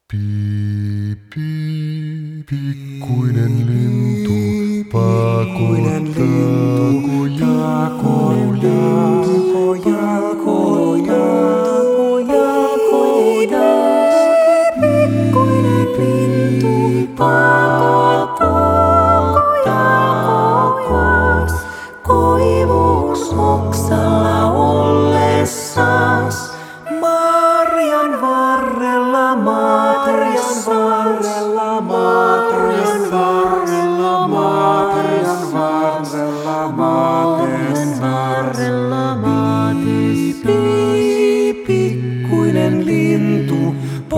Pikkuinen lintu pakottaa koivuus oksalla ollessas. Marjan varrella pikkuinen lintu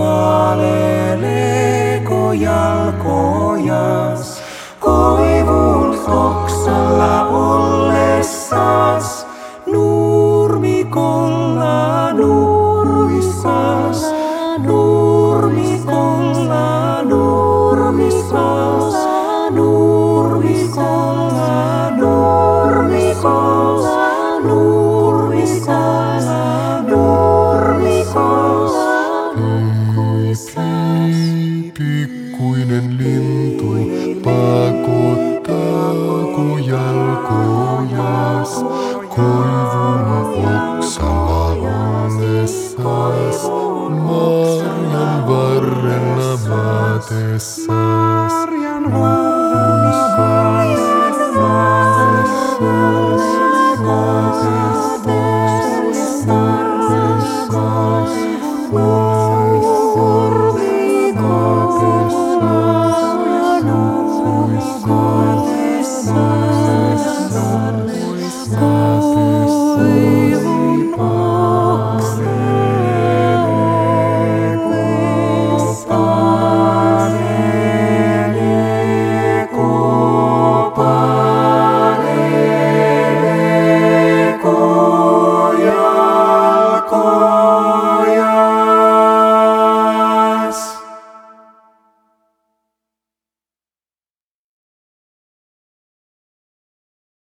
paleleeko jalkojas. Koivun oksalla ollessas, nurmikolla nurmissas, nurmikolla nurmissas, nurmikolla nurmissas, nurmikolla nurmissas. Pikkuinen lintu pakottaako jalkojas koivun oksalla ollessas, marjan varrella maatessas.